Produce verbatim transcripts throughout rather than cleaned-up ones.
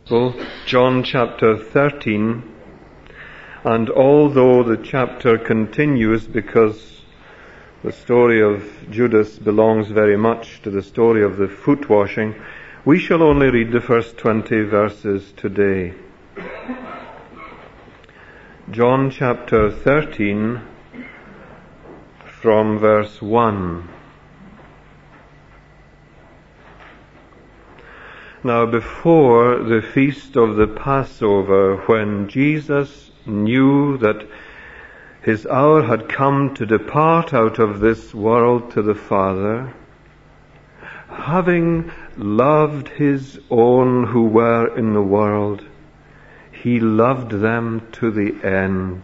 Gospel, John chapter thirteen, and although the chapter continues because the story of Judas belongs very much to the story of the foot washing, we shall only read the first twenty verses today. John chapter thirteen, from verse one. Now before the feast of the Passover, when Jesus knew that his hour had come to depart out of this world to the Father, having loved his own who were in the world, he loved them to the end.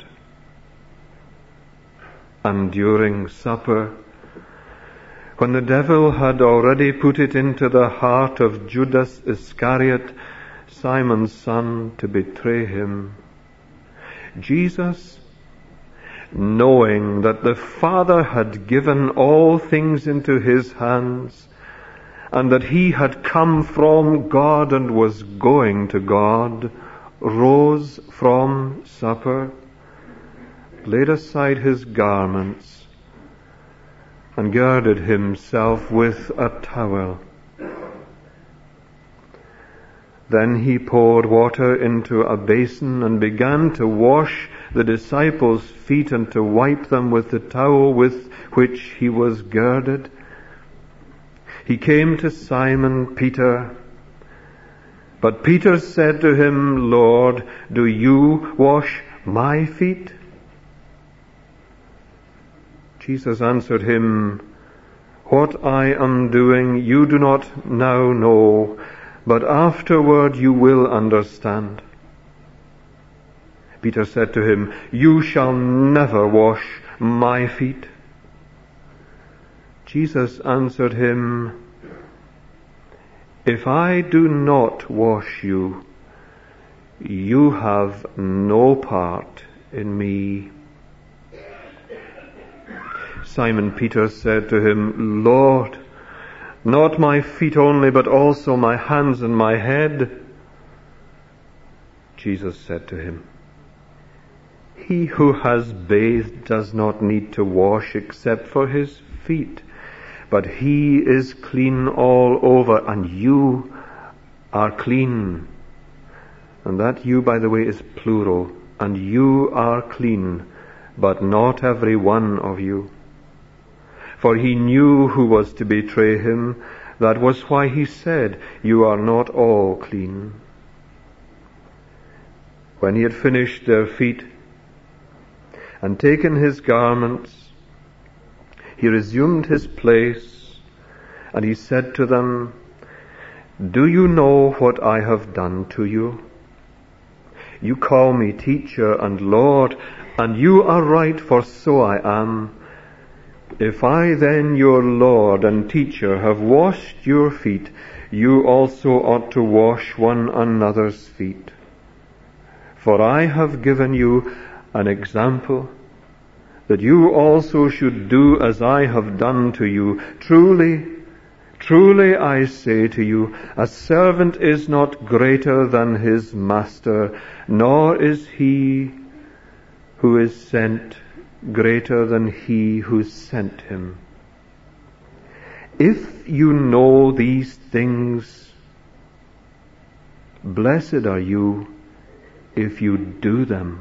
And during supper, when the devil had already put it into the heart of Judas Iscariot, Simon's son, to betray him, Jesus, knowing that the Father had given all things into his hands, and that he had come from God and was going to God, rose from supper, laid aside his garments, and girded himself with a towel. Then he poured water into a basin and began to wash the disciples' feet and to wipe them with the towel with which he was girded. He came to Simon Peter, but Peter said to him, "Lord, do you wash my feet?" Jesus answered him, "What I am doing you do not now know, but afterward you will understand." Peter said to him, "You shall never wash my feet." Jesus answered him, "If I do not wash you, you have no part in me." Simon Peter said to him, "Lord, not my feet only, but also my hands and my head." Jesus said to him, "He who has bathed does not need to wash except for his feet, but he is clean all over, and you are clean." And that "you," by the way, is plural. "And you are clean, but not every one of you." For he knew who was to betray him. That was why he said, "You are not all clean." When he had finished their feet and taken his garments, he resumed his place, and he said to them, "Do you know what I have done to you? You call me teacher and Lord, and you are right, for so I am. If I then, your Lord and teacher, have washed your feet, you also ought to wash one another's feet. For I have given you an example, that you also should do as I have done to you. Truly, truly I say to you, a servant is not greater than his master, nor is he who is sent greater than he who sent him. If you know these things, blessed are you if you do them.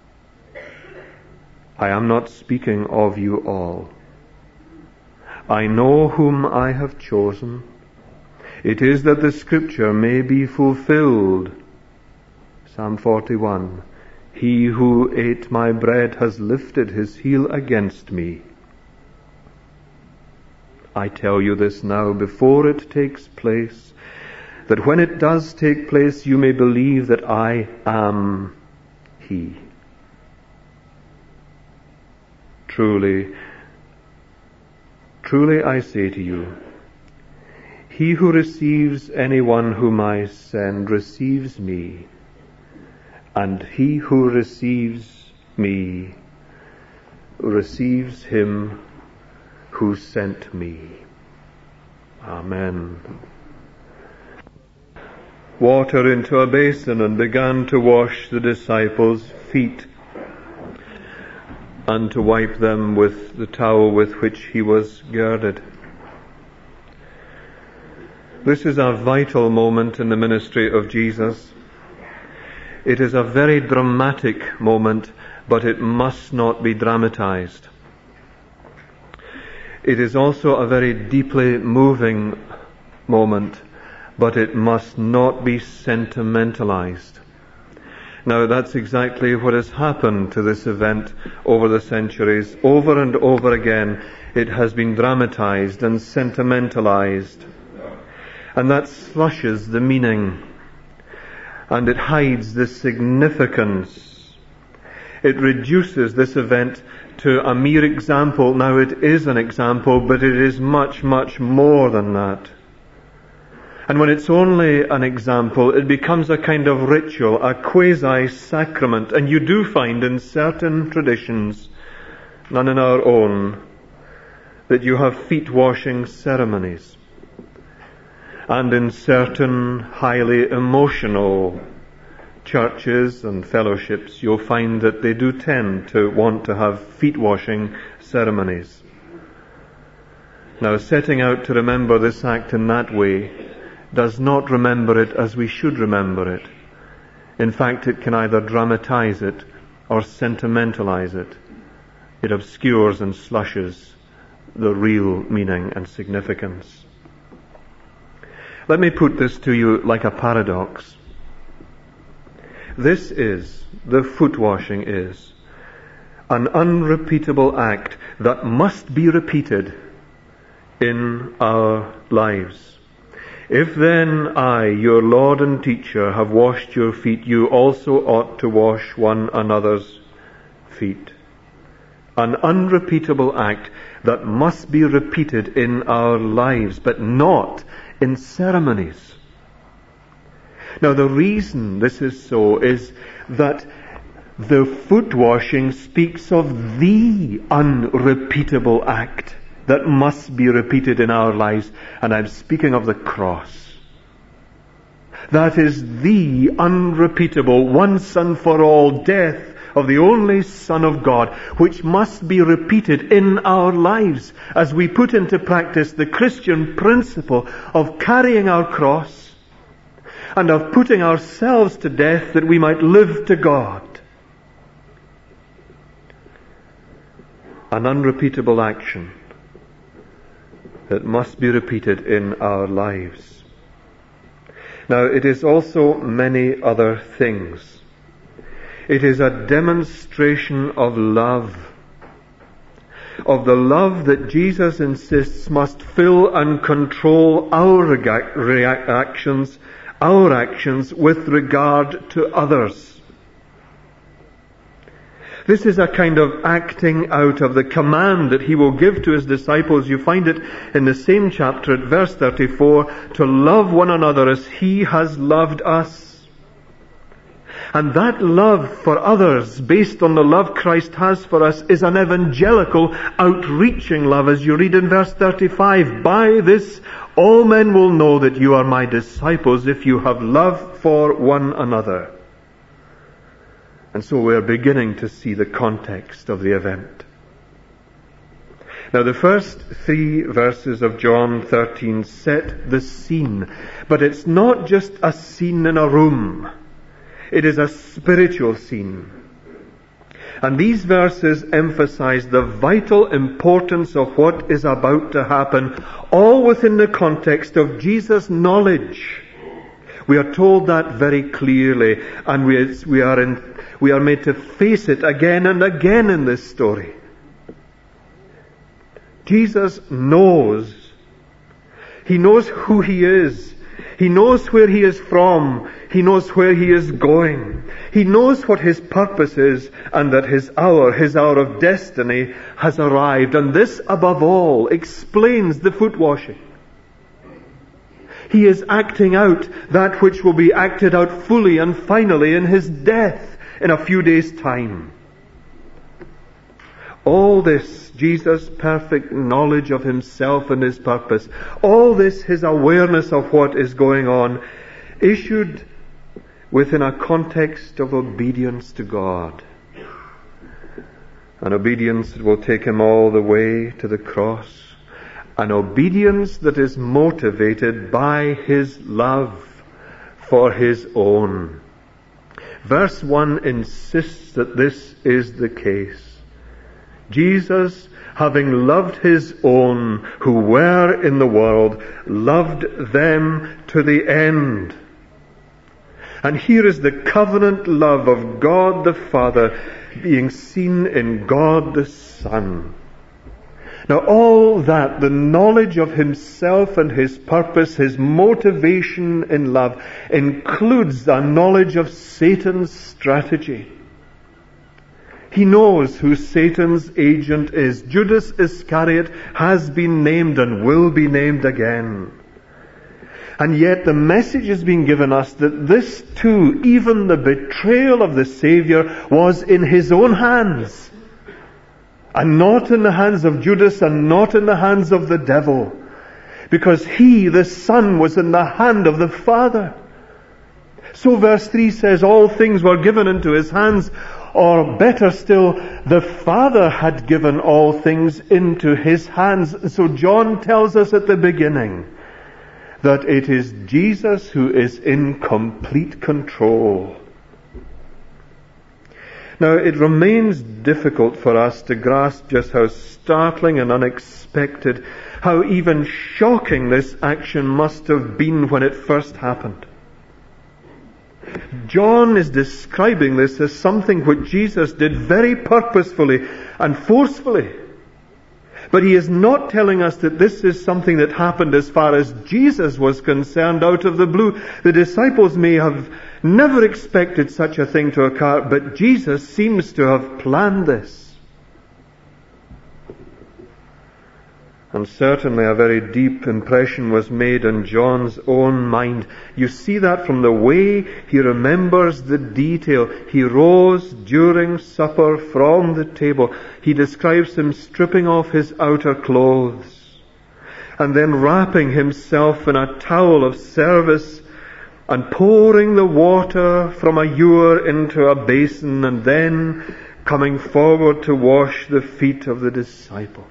I am not speaking of you all. I know whom I have chosen. It is that the scripture may be fulfilled. Psalm forty-one. He who ate my bread has lifted his heel against me. I tell you this now before it takes place, that when it does take place you may believe that I am he. Truly, truly I say to you, he who receives anyone whom I send receives me, and he who receives me receives him who sent me. Amen. water into a basin and began to wash the disciples' feet and to wipe them with the towel with which he was girded. This is a vital moment in the ministry of Jesus. It is a very dramatic moment, but it must not be dramatized. It is also a very deeply moving moment, but it must not be sentimentalized. Now, that's exactly what has happened to this event over the centuries. Over and over again, it has been dramatized and sentimentalized. And that slushes the meaning. And it hides the significance. It reduces this event to a mere example. Now, it is an example, but it is much, much more than that. And when it's only an example, it becomes a kind of ritual, a quasi-sacrament. And you do find in certain traditions, none in our own, that you have feet-washing ceremonies. And in certain highly emotional churches and fellowships, you'll find that they do tend to want to have feet-washing ceremonies. Now, setting out to remember this act in that way does not remember it as we should remember it. In fact, it can either dramatize it or sentimentalize it. It obscures and slushes the real meaning and significance. Let me put this to you like a paradox. This is, the foot washing is, an unrepeatable act that must be repeated in our lives. If then I, your Lord and teacher, have washed your feet, you also ought to wash one another's feet. An unrepeatable act that must be repeated in our lives, but not in ceremonies. Now, the reason this is so is that the foot washing speaks of the unrepeatable act that must be repeated in our lives, and I'm speaking of the cross. That is the unrepeatable, once and for all death of the only Son of God, which must be repeated in our lives as we put into practice the Christian principle of carrying our cross and of putting ourselves to death that we might live to God. An unrepeatable action that must be repeated in our lives. Now, it is also many other things. It is a demonstration of love, of the love that Jesus insists must fill and control our reactions, our actions with regard to others. This is a kind of acting out of the command that he will give to his disciples. You find it in the same chapter at verse thirty-four, to love one another as he has loved us. And that love for others, based on the love Christ has for us, is an evangelical, outreaching love, as you read in verse thirty-five. By this all men will know that you are my disciples, if you have love for one another. And so we're beginning to see the context of the event. Now, the first three verses of John thirteen set the scene. But it's not just a scene in a room. It is a spiritual scene. And these verses emphasize the vital importance of what is about to happen, all within the context of Jesus' knowledge. We are told that very clearly, and we, we are in, we are made to face it again and again in this story. Jesus knows. He knows who he is. He knows where he is from. He knows where he is going. He knows what his purpose is, and that his hour, his hour of destiny, has arrived. And this, above all, explains the foot washing. He is acting out that which will be acted out fully and finally in his death in a few days' time. All this, Jesus' perfect knowledge of himself and his purpose, all this, his awareness of what is going on, issued within a context of obedience to God. An obedience that will take him all the way to the cross. An obedience that is motivated by his love for his own. Verse one insists that this is the case. Jesus, having loved his own who were in the world, loved them to the end. And here is the covenant love of God the Father being seen in God the Son. Now all that, the knowledge of himself and his purpose, his motivation in love, includes a knowledge of Satan's strategy. He knows who Satan's agent is. Judas Iscariot has been named and will be named again. And yet the message is being given us that this too, even the betrayal of the Savior, was in his own hands. And not in the hands of Judas and not in the hands of the devil. Because he, the Son, was in the hand of the Father. So verse three says, all things were given into his hands, or better still, the Father had given all things into his hands. So John tells us at the beginning that it is Jesus who is in complete control. Now, it remains difficult for us to grasp just how startling and unexpected, how even shocking this action must have been when it first happened. John is describing this as something which Jesus did very purposefully and forcefully. But he is not telling us that this is something that happened as far as Jesus was concerned out of the blue. The disciples may have never expected such a thing to occur, but Jesus seems to have planned this. And certainly a very deep impression was made on John's own mind. You see that from the way he remembers the detail. He rose during supper from the table. He describes him stripping off his outer clothes and then wrapping himself in a towel of service and pouring the water from a ewer into a basin and then coming forward to wash the feet of the disciples.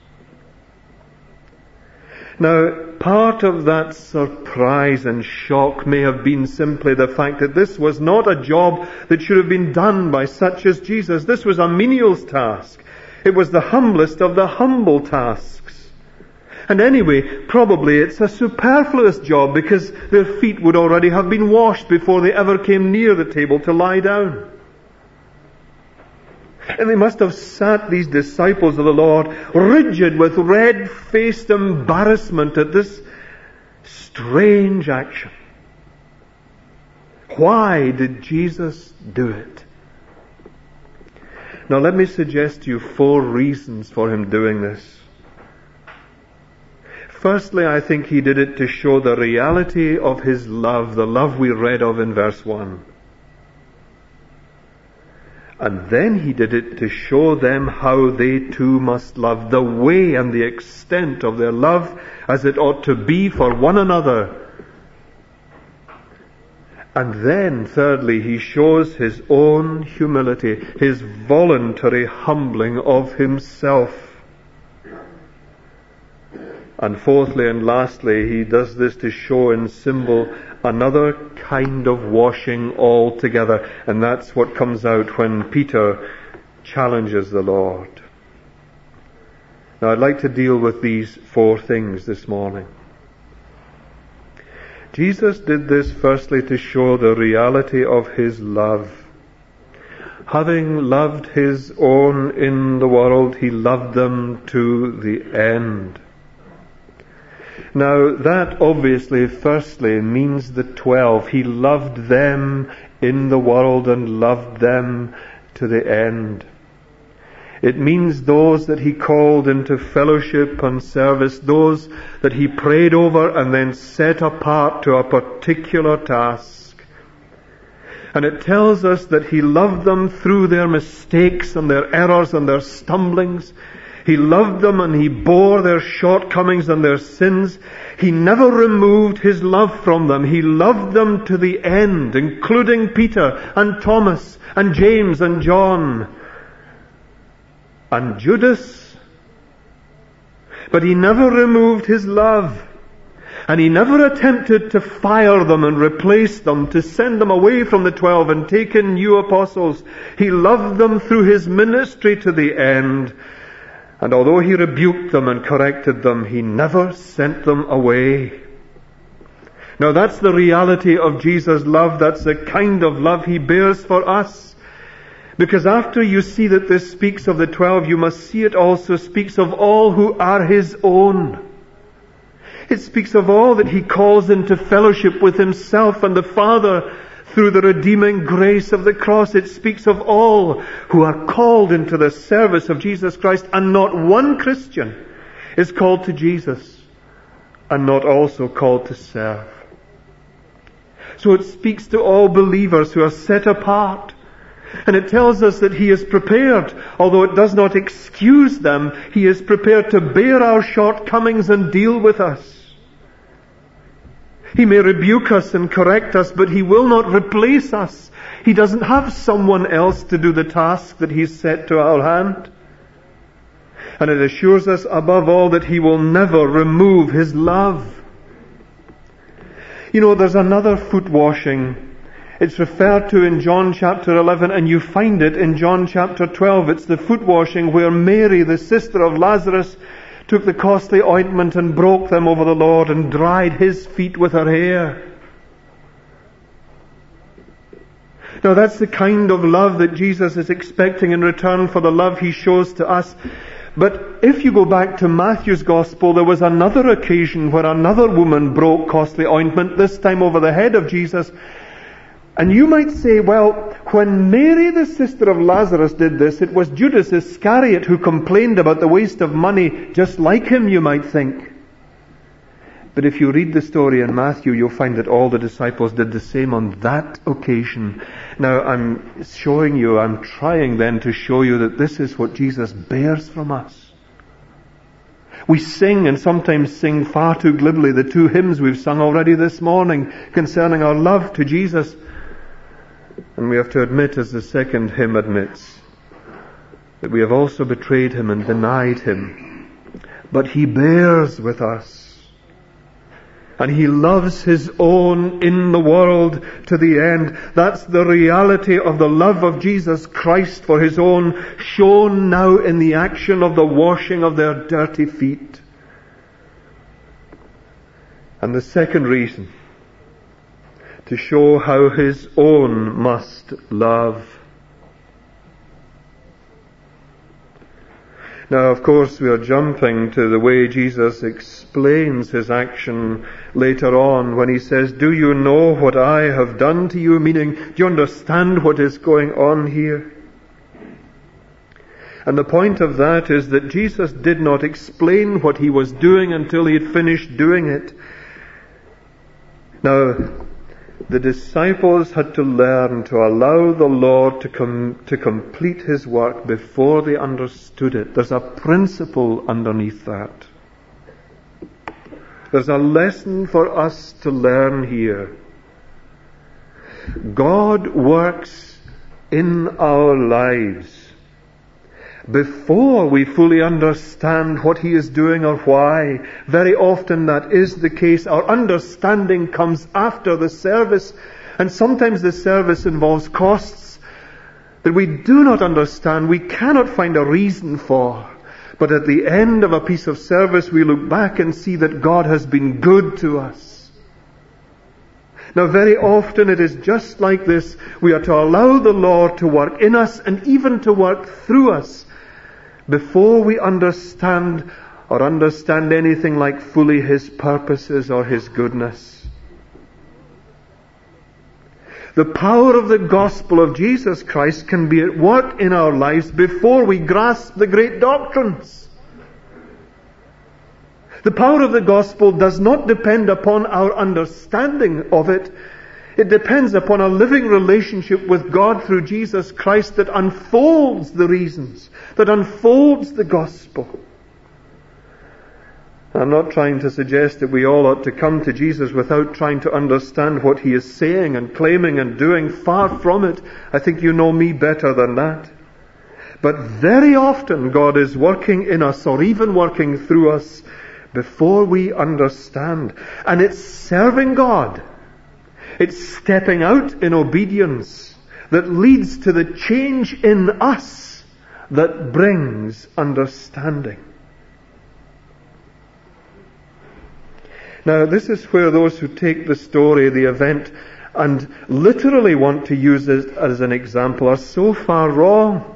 Now, part of that surprise and shock may have been simply the fact that this was not a job that should have been done by such as Jesus. This was a menial's task. It was the humblest of the humble tasks. And anyway, probably it's a superfluous job because their feet would already have been washed before they ever came near the table to lie down. And they must have sat, these disciples of the Lord, rigid with red-faced embarrassment at this strange action. Why did Jesus do it? Now let me suggest to you four reasons for him doing this. Firstly, I think he did it to show the reality of his love, the love we read of in verse one. And then he did it to show them how they too must love, the way and the extent of their love as it ought to be for one another. And then, thirdly, he shows his own humility, his voluntary humbling of himself. And fourthly and lastly, he does this to show in symbol another kind of washing altogether. And that's what comes out when Peter challenges the Lord. Now I'd like to deal with these four things this morning. Jesus did this firstly to show the reality of his love. Having loved his own in the world, he loved them to the end. Now that obviously firstly means the twelve. He loved them in the world and loved them to the end. It means those that he called into fellowship and service, those that he prayed over and then set apart to a particular task. And it tells us that he loved them through their mistakes and their errors and their stumblings. He loved them and He bore their shortcomings and their sins. He never removed His love from them. He loved them to the end, including Peter and Thomas and James and John and Judas. But He never removed His love. And He never attempted to fire them and replace them, to send them away from the twelve and take in new apostles. He loved them through His ministry to the end. And although He rebuked them and corrected them, He never sent them away. Now that's the reality of Jesus' love. That's the kind of love He bears for us. Because after you see that this speaks of the twelve, you must see it also speaks of all who are His own. It speaks of all that He calls into fellowship with Himself and the Father through the redeeming grace of the cross. It speaks of all who are called into the service of Jesus Christ, and not one Christian is called to Jesus and not also called to serve. So it speaks to all believers who are set apart. And it tells us that He is prepared, although it does not excuse them, He is prepared to bear our shortcomings and deal with us. He may rebuke us and correct us, but He will not replace us. He doesn't have someone else to do the task that He's set to our hand. And it assures us above all that He will never remove His love. You know, there's another foot washing. It's referred to in John chapter eleven, and you find it in John chapter twelve. It's the foot washing where Mary, the sister of Lazarus, took the costly ointment and broke them over the Lord and dried His feet with her hair. Now that's the kind of love that Jesus is expecting in return for the love He shows to us. But if you go back to Matthew's Gospel, there was another occasion where another woman broke costly ointment, this time over the head of Jesus. And you might say, well, when Mary, the sister of Lazarus, did this, it was Judas Iscariot who complained about the waste of money, just like him, you might think. But if you read the story in Matthew, you'll find that all the disciples did the same on that occasion. Now, I'm showing you, I'm trying then to show you that this is what Jesus bears from us. We sing, and sometimes sing far too glibly, the two hymns we've sung already this morning concerning our love to Jesus. And we have to admit, as the second hymn admits, that we have also betrayed Him and denied Him. But He bears with us. And He loves His own in the world to the end. That's the reality of the love of Jesus Christ for His own, shown now in the action of the washing of their dirty feet. And the second reason, to show how His own must love. Now, of course, we are jumping to the way Jesus explains His action later on when He says, "Do you know what I have done to you?" Meaning, do you understand what is going on here? And the point of that is that Jesus did not explain what He was doing until He had finished doing it. Now, the disciples had to learn to allow the Lord to com- to complete His work before they understood it. There's a principle underneath that. There's a lesson for us to learn here. God works in our lives before we fully understand what He is doing or why. Very often that is the case. Our understanding comes after the service, and sometimes the service involves costs that we do not understand, we cannot find a reason for. But at the end of a piece of service, we look back and see that God has been good to us. Now, very often it is just like this. We are to allow the Lord to work in us and even to work through us before we understand or understand anything like fully His purposes or His goodness. The power of the gospel of Jesus Christ can be at work in our lives before we grasp the great doctrines. The power of the gospel does not depend upon our understanding of it. It depends upon a living relationship with God through Jesus Christ that unfolds the reasons, that unfolds the gospel. I'm not trying to suggest that we all ought to come to Jesus without trying to understand what He is saying and claiming and doing. Far from it. I think you know me better than that. But very often God is working in us, or even working through us, before we understand. And it's serving God. It's stepping out in obedience that leads to the change in us that brings understanding. Now, this is where those who take the story, the event, and literally want to use it as an example are so far wrong.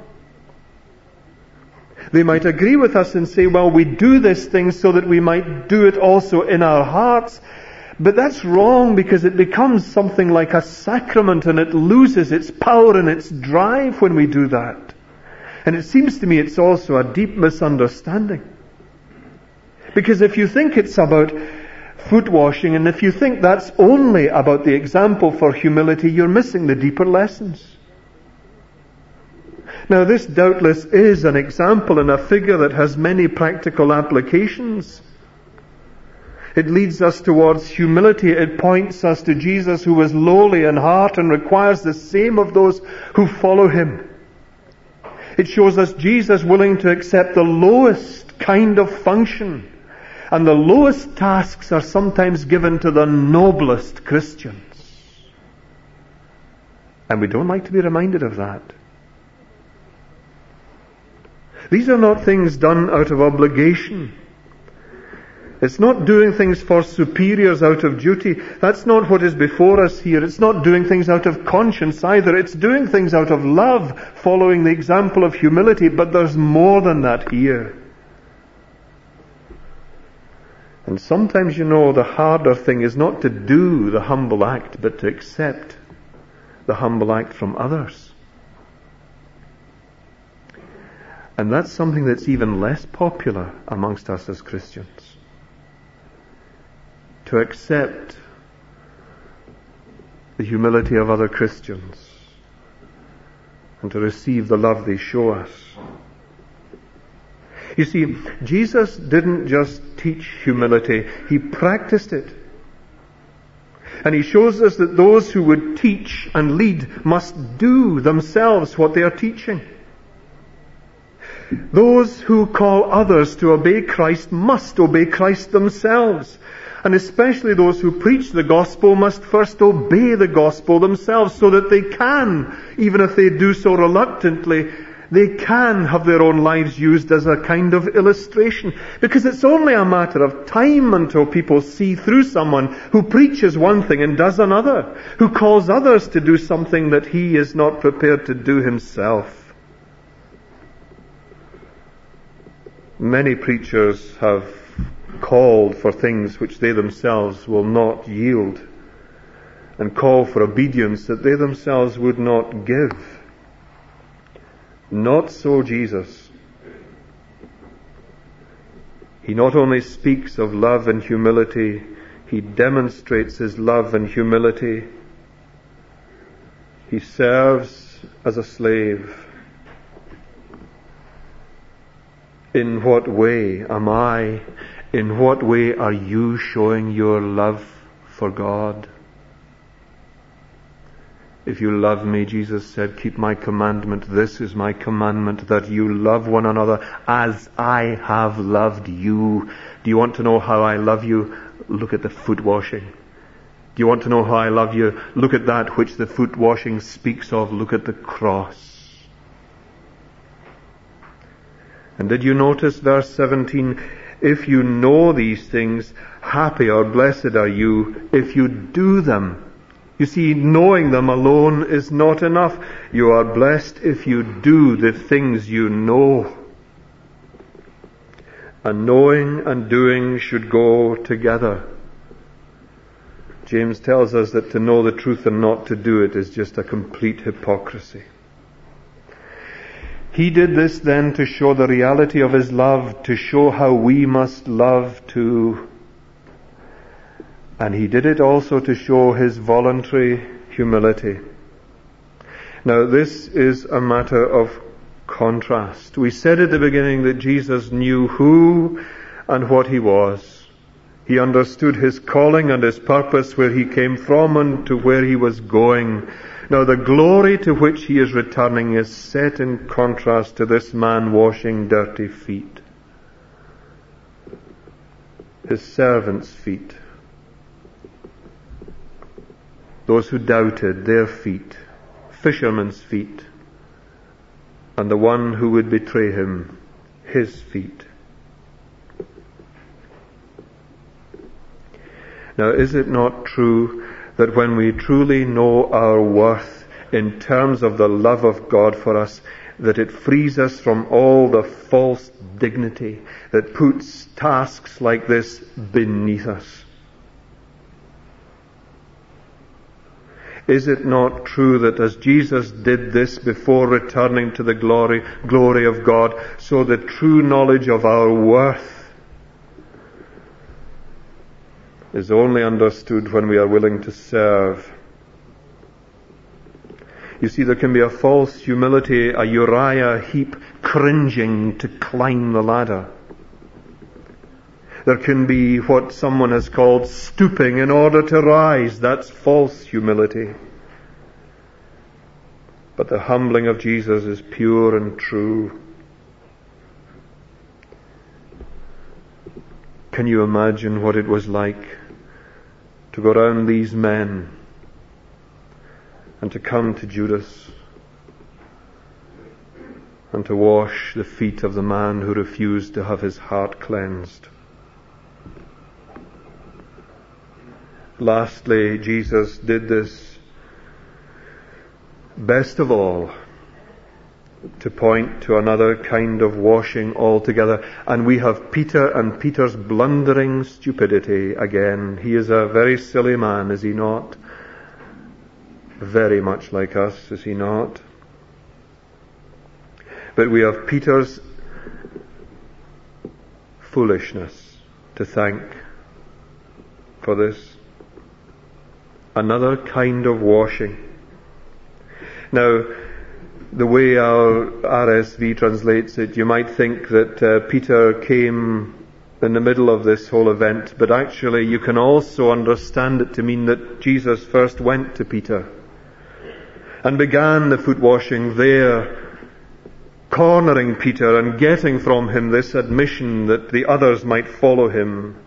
They might agree with us and say, well, we do this thing so that we might do it also in our hearts. But that's wrong, because it becomes something like a sacrament and it loses its power and its drive when we do that. And it seems to me it's also a deep misunderstanding. Because if you think it's about foot washing, and if you think that's only about the example for humility, you're missing the deeper lessons. Now, this doubtless is an example and a figure that has many practical applications. It leads us towards humility. It points us to Jesus, who was lowly in heart and requires the same of those who follow Him. It shows us Jesus willing to accept the lowest kind of function. And the lowest tasks are sometimes given to the noblest Christians. And we don't like to be reminded of that. These are not things done out of obligation. It's not doing things for superiors out of duty. That's not what is before us here. It's not doing things out of conscience either. It's doing things out of love, following the example of humility. But there's more than that here. And sometimes, you know, the harder thing is not to do the humble act, but to accept the humble act from others. And that's something that's even less popular amongst us as Christians. To accept the humility of other Christians and to receive the love they show us. You see, Jesus didn't just teach humility, He practiced it. And He shows us that those who would teach and lead must do themselves what they are teaching. Those who call others to obey Christ must obey Christ themselves. And especially those who preach the gospel must first obey the gospel themselves, so that they can, even if they do so reluctantly, they can have their own lives used as a kind of illustration. Because it's only a matter of time until people see through someone who preaches one thing and does another, who calls others to do something that he is not prepared to do himself. Many preachers have called for things which they themselves will not yield, and call for obedience that they themselves would not give. Not so Jesus. He not only speaks of love and humility, He demonstrates His love and humility. He serves as a slave. In what way am I, in what way are you showing your love for God? If you love me, Jesus said, keep my commandment. This is my commandment, that you love one another as I have loved you. Do you want to know how I love you? Look at the foot washing. Do you want to know how I love you? Look at that which the foot washing speaks of. Look at the cross. And did you notice verse seventeen? If you know these things, happy or blessed are you if you do them. You see, knowing them alone is not enough. You are blessed if you do the things you know. And knowing and doing should go together. James tells us that to know the truth and not to do it is just a complete hypocrisy. He did this then to show the reality of His love, to show how we must love too. And He did it also to show His voluntary humility. Now, this is a matter of contrast. We said at the beginning that Jesus knew who and what he was. He understood his calling and his purpose, where he came from and to where he was going. Now, the glory to which he is returning is set in contrast to this man washing dirty feet. His servants' feet. Those who doubted, their feet. Fishermen's feet. And the one who would betray him, his feet. Now, is it not true that when we truly know our worth in terms of the love of God for us, that it frees us from all the false dignity that puts tasks like this beneath us? Is it not true that as Jesus did this before returning to the glory, glory of God, so the true knowledge of our worth is only understood when we are willing to serve? You see, there can be a false humility, a Uriah Heep cringing to climb the ladder. There can be what someone has called stooping in order to rise. That's false humility. But the humbling of Jesus is pure and true. Can you imagine what it was like to go round these men and to come to Judas and to wash the feet of the man who refused to have his heart cleansed? Lastly, Jesus did this, best of all, to point to another kind of washing altogether. And we have Peter and Peter's blundering stupidity again. He is a very silly man, is he not? Very much like us, is he not? But we have Peter's foolishness to thank for this. Another kind of washing. Now, the way our R S V translates it, you might think that uh, Peter came in the middle of this whole event, but actually you can also understand it to mean that Jesus first went to Peter and began the foot washing there, cornering Peter and getting from him this admission that the others might follow him.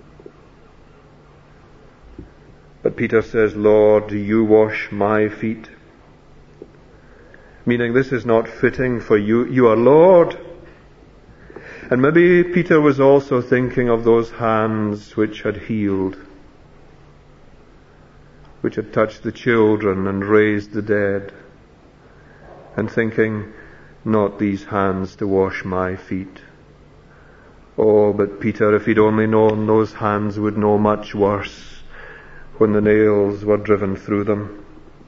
But Peter says, "Lord, do you wash my feet?" Meaning, this is not fitting for you. You are Lord. And maybe Peter was also thinking of those hands which had healed, which had touched the children and raised the dead, and thinking, not these hands to wash my feet. Oh, but Peter, if he'd only known, those hands would know much worse when the nails were driven through them.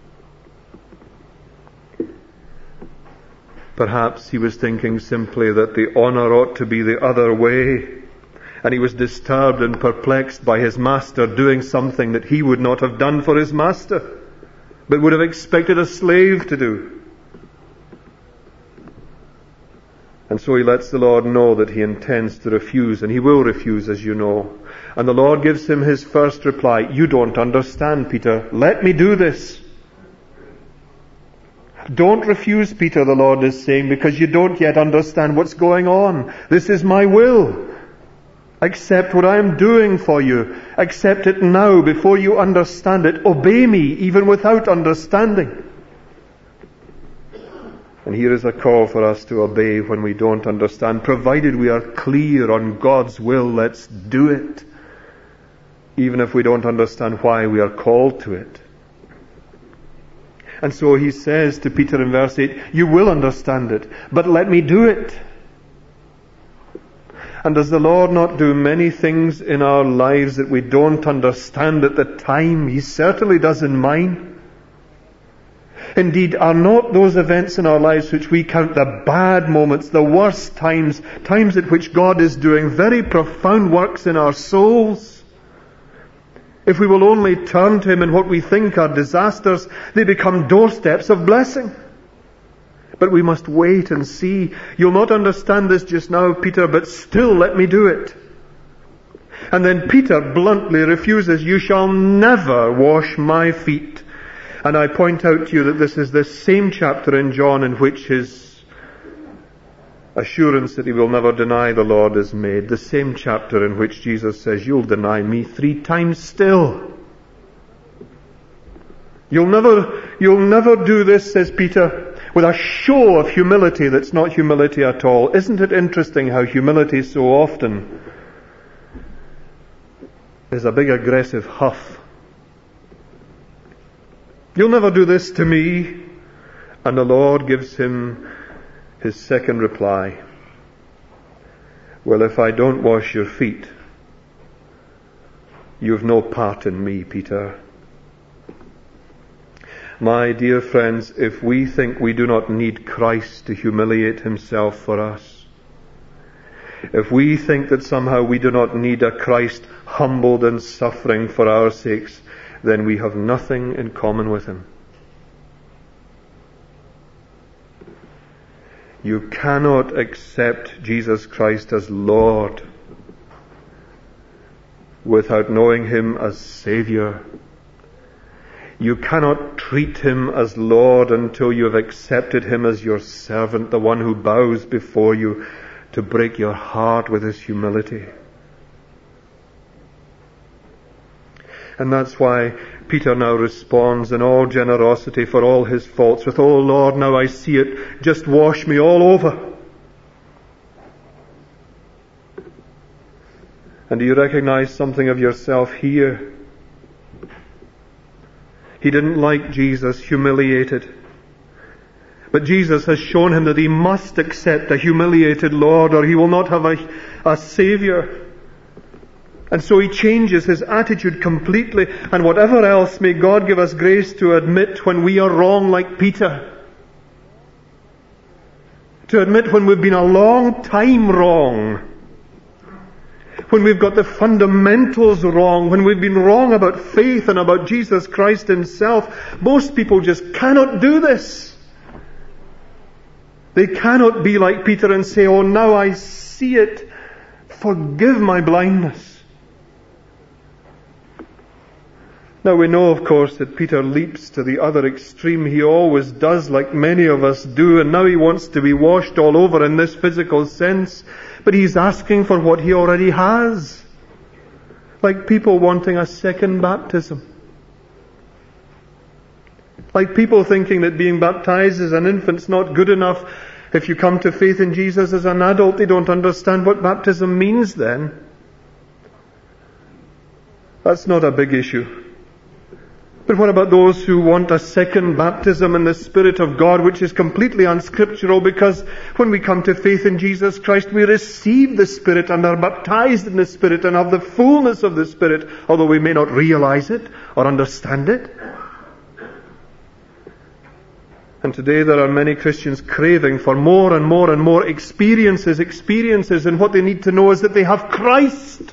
Perhaps he was thinking simply that the honour ought to be the other way, and he was disturbed and perplexed by his master doing something that he would not have done for his master, but would have expected a slave to do. And so he lets the Lord know that he intends to refuse, and he will refuse, as you know. And the Lord gives him his first reply, "You don't understand, Peter. Let me do this." Don't refuse, Peter, the Lord is saying, because you don't yet understand what's going on. This is my will. Accept what I am doing for you. Accept it now before you understand it. Obey me even without understanding. And here is a call for us to obey when we don't understand. Provided we are clear on God's will, let's do it. Even if we don't understand why we are called to it. And so he says to Peter in verse eight, "You will understand it, but let me do it." And does the Lord not do many things in our lives that we don't understand at the time? He certainly does in mine. Indeed, are not those events in our lives which we count the bad moments, the worst times, times at which God is doing very profound works in our souls? If we will only turn to Him in what we think are disasters, they become doorsteps of blessing. But we must wait and see. You'll not understand this just now, Peter, but still let me do it. And then Peter bluntly refuses, you shall never wash my feet. And I point out to you that this is the same chapter in John in which his assurance that he will never deny the Lord is made. The same chapter in which Jesus says, you'll deny me three times still. You'll never, you'll never do this, says Peter, with a show of humility that's not humility at all. Isn't it interesting how humility so often is a big aggressive huff? You'll never do this to me. And the Lord gives him his second reply. Well, if I don't wash your feet, you've no part in me, Peter. My dear friends, if we think we do not need Christ to humiliate himself for us, if we think that somehow we do not need a Christ humbled and suffering for our sakes, then we have nothing in common with him. You cannot accept Jesus Christ as Lord without knowing him as Savior. You cannot treat him as Lord until you have accepted him as your servant, the one who bows before you to break your heart with his humility. And that's why Peter now responds in all generosity for all his faults with, oh Lord, now I see it, just wash me all over. And do you recognize something of yourself here? He didn't like Jesus humiliated. But Jesus has shown him that he must accept a humiliated Lord or he will not have a, a Savior. And so he changes his attitude completely. And whatever else, may God give us grace to admit when we are wrong like Peter. To admit when we've been a long time wrong. When we've got the fundamentals wrong, when we've been wrong about faith and about Jesus Christ himself. Most people just cannot do this. They cannot be like Peter and say, oh, now I see it. Forgive my blindness. Now we know, of course, that Peter leaps to the other extreme. He always does, like many of us do, and now he wants to be washed all over in this physical sense. But he's asking for what he already has. Like people wanting a second baptism. Like people thinking that being baptized as an infant's not good enough. If you come to faith in Jesus as an adult, they don't understand what baptism means then. That's not a big issue. But what about those who want a second baptism in the Spirit of God, which is completely unscriptural, because when we come to faith in Jesus Christ, we receive the Spirit and are baptized in the Spirit and have the fullness of the Spirit, although we may not realize it or understand it. And today there are many Christians craving for more and more and more experiences, experiences, and what they need to know is that they have Christ.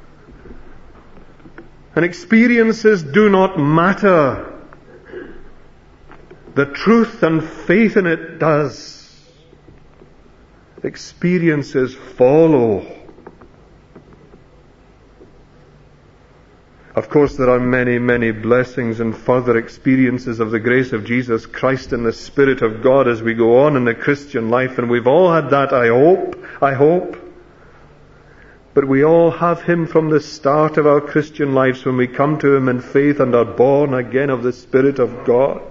And experiences do not matter. The truth and faith in it does. Experiences follow. Of course, there are many, many blessings and further experiences of the grace of Jesus Christ and the Spirit of God as we go on in the Christian life, and we've all had that, I hope, I hope. But we all have him from the start of our Christian lives when we come to him in faith and are born again of the Spirit of God.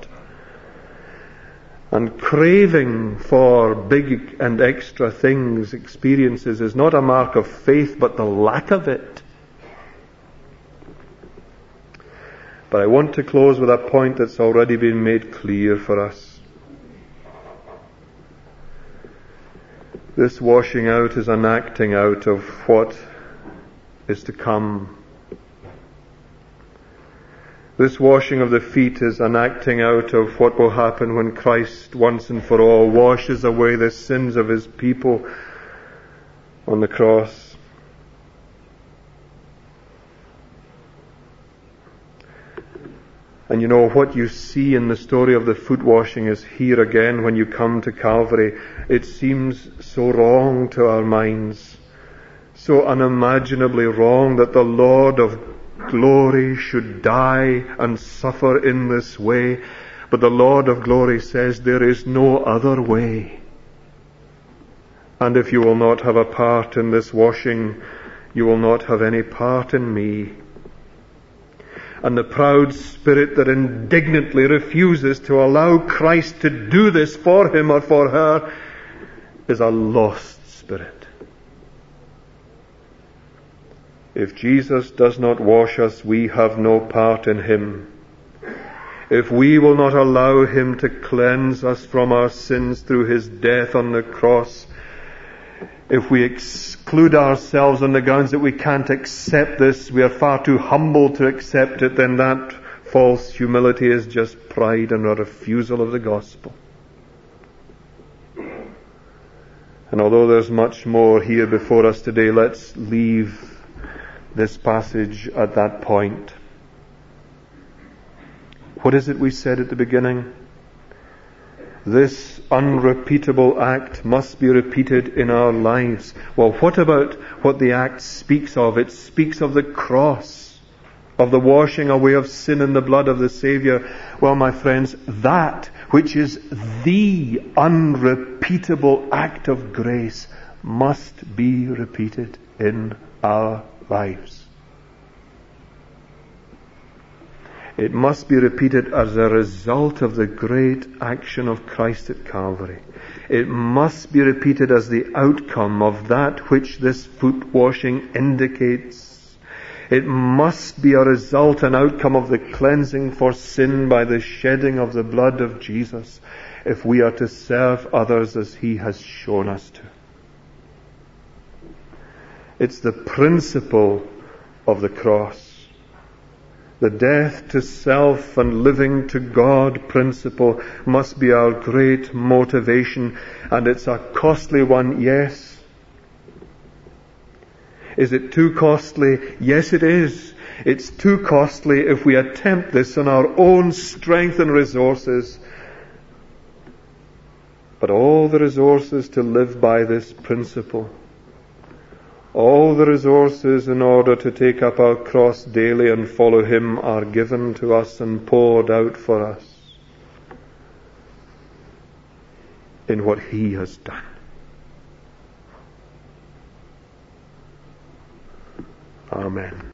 And craving for big and extra things, experiences, is not a mark of faith, but the lack of it. But I want to close with a point that's already been made clear for us. This washing out is an acting out of what is to come. This washing of the feet is an acting out of what will happen when Christ once and for all washes away the sins of his people on the cross. And you know, what you see in the story of the foot washing is here again when you come to Calvary. It seems so wrong to our minds, so unimaginably wrong that the Lord of glory should die and suffer in this way. But the Lord of glory says there is no other way. And if you will not have a part in this washing, you will not have any part in me. And the proud spirit that indignantly refuses to allow Christ to do this for him or for her is a lost spirit. If Jesus does not wash us, we have no part in him. If we will not allow him to cleanse us from our sins through his death on the cross, if we exclude ourselves on the grounds that we can't accept this, we are far too humble to accept it, then that false humility is just pride and a refusal of the gospel. And although there's much more here before us today, let's leave this passage at that point. What is it we said at the beginning? This unrepeatable act must be repeated in our lives. Well, what about what the act speaks of? It speaks of the cross, of the washing away of sin in the blood of the Saviour. Well, my friends, that which is the unrepeatable act of grace must be repeated in our lives. It must be repeated as a result of the great action of Christ at Calvary. It must be repeated as the outcome of that which this foot washing indicates. It must be a result and outcome of the cleansing for sin by the shedding of the blood of Jesus, if we are to serve others as he has shown us to. It's the principle of the cross. The death to self and living to God principle must be our great motivation, and it's a costly one, yes. Is it too costly? Yes, it is. It's too costly if we attempt this on our own strength and resources. But all the resources to live by this principle, all the resources in order to take up our cross daily and follow him are given to us and poured out for us in what he has done. Amen.